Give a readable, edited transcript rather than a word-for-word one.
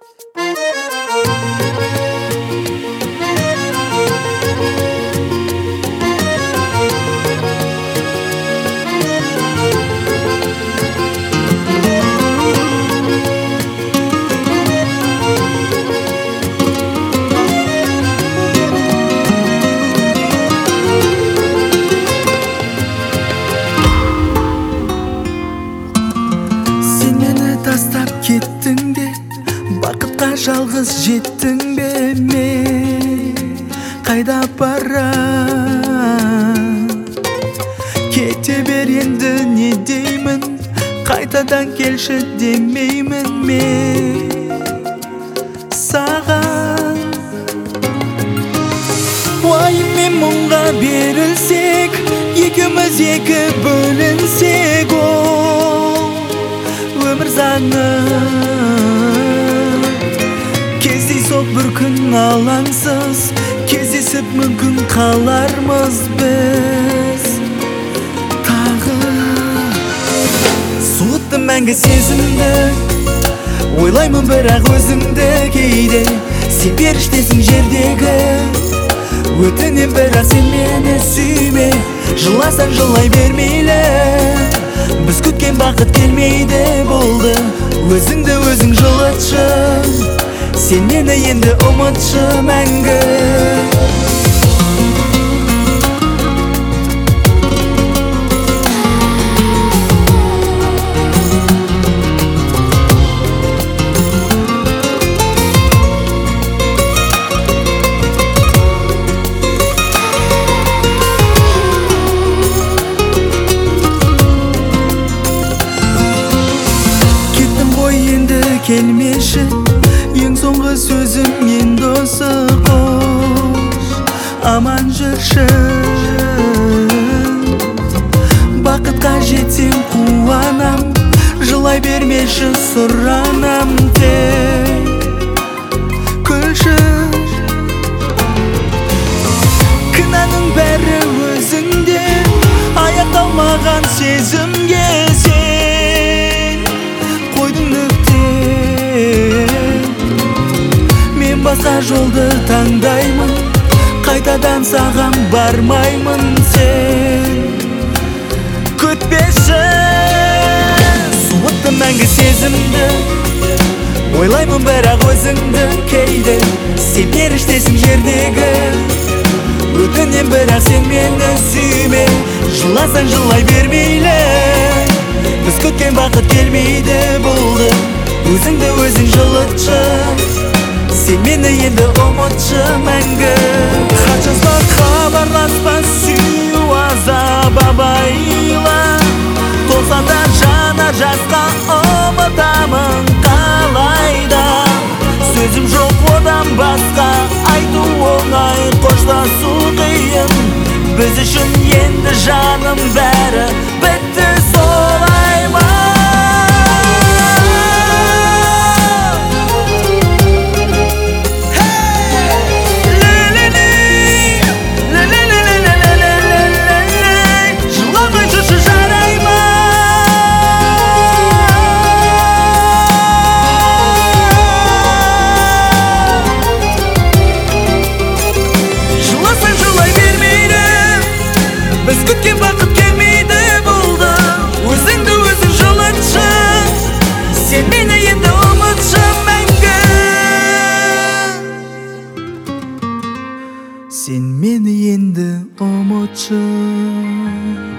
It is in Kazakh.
Тастап кеттің бе, бақытқа жалғыз жеттің бе? Мен қайда барам? Кете бер енді, не деймін? Қайтадан келші демеймін мен саған. Уайым мен мұңға берілсек, екеуміз екі бөлінсек, өмір заңы кездейсоқ бір күн алаңсыз, кездесіп мүмкін қалармыз біз тағы. Суытты мәңгі сезімді, ойлаймын бірақ өзіңді кейде. Сен періштесің жердегі, өтінем бірақ сен мені сүйме. Жыласаң жылай бермейлі, біз күткен бақыт келмейді болды. Өзіңді өзің жылытшы, сен мені енді ұмытшы мәңгі. Келмеші, ең соңғы сөзім енді осы. Қош, аман жүрші. Бақытқа жетсем қуанам, жылай бермеші сұранам. Тек күлші, кінәнің бәрі өзіңде, аяқталмаған сезімге сен қойдың нүкте. Мен басқа жолды таңдаймын, қайтадан саған бармаймын. Сен күтпеші, суытты мәңгі сезімді, ойлаймын бірақ өзіңді кейде. Сен періштесің жердегі, өтінем бірақ сен мені сүйме. Жыласаң жылай бермейлі, біз күткен бақыт келмейді болды. Өзіңді өзің жылытшы, сен мені енді ұмытшы мәңгі. Хат жазба, хабарласпа, сүю азап абайла. Толса да жана жасқа ұмытамын қалайда. Сөзім жоқ одан басқа, айту оңай, қоштасу қиын. Біз үшін енді жаным бәрі бітті, солай ма? Біз күткен бақыт келмейді болды. Өзіңді өзің жылытшы, сен мені енді ұмытшы мәңгі. Сен мені енді ұмытшы.